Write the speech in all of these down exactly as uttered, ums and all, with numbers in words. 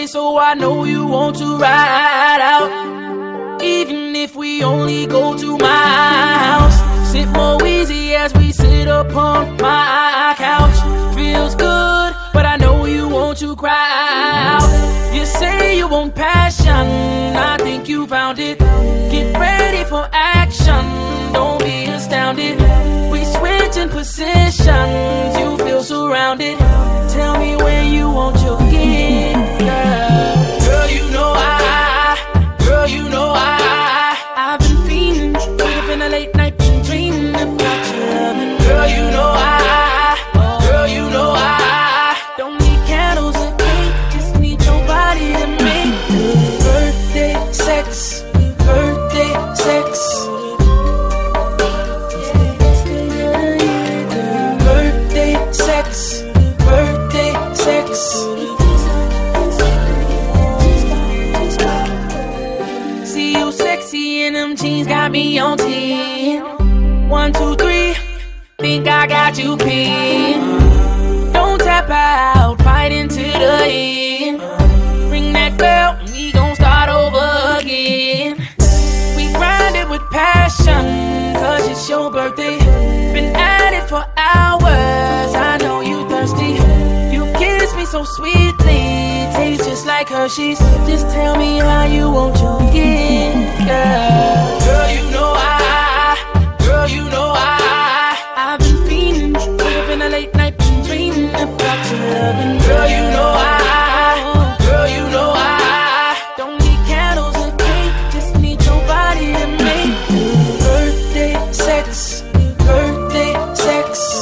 birthday, so I know you want to ride out. Even if we only go to my house, sip more easy as we sit upon my couch. Feels good, but I know you want to cry out. You say you want passion, I think you found it. Get ready for action, don't be astounded. We switching positions, you feel surrounded. Tell me when you want your gift, girl. Girl, you know I, girl, you know I, I've been fiending, wake up in the late night, been dreaming about your loving. Girl, you know I, girl, you know I, don't need candles or cake, just need your body to make good birthday sex, birthday sex. Birthday sex, birthday sex. See you sexy in them jeans, got me on ten. One, two, three, think I got you pinned. Don't tap out, fight into the end. Ring that bell, we gon' start over again. We grind it with passion, cause it's your birthday. Been at it for hours, I know you thirsty. You kiss me so sweetly, tastes just like Hershey's. Just tell me how you want your gift, girl. Girl, you know I, girl, you know I, I've been fiending, wake up in the late night, been dreaming about your loving. Girl, you know I, girl, you know I, don't need candles or cake, just need your body to make good birthday sex, birthday sex.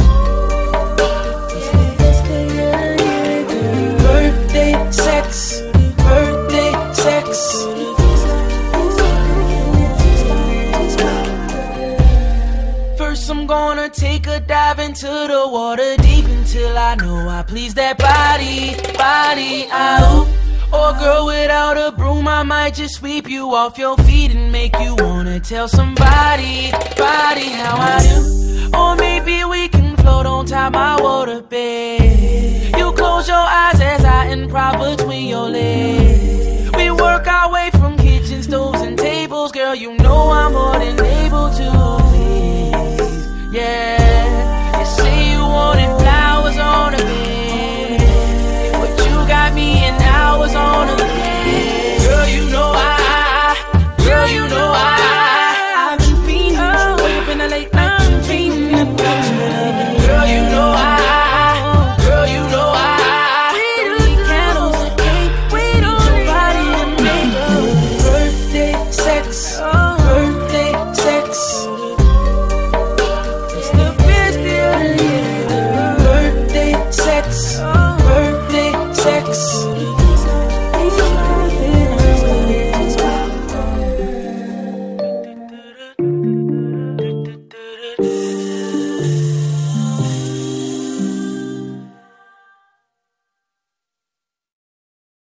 Birthday sex, birthday sex. First I'm gonna take a dive into the water deep until I know I please that body, body out. Or girl, without a broom I might just sweep you off your feet and make you wanna tell somebody, body how I do. Or maybe we can float on top my water bed. You close your eyes as I improv between your legs. We work our way from kitchen stoves and tables, girl, you know I'm more than this.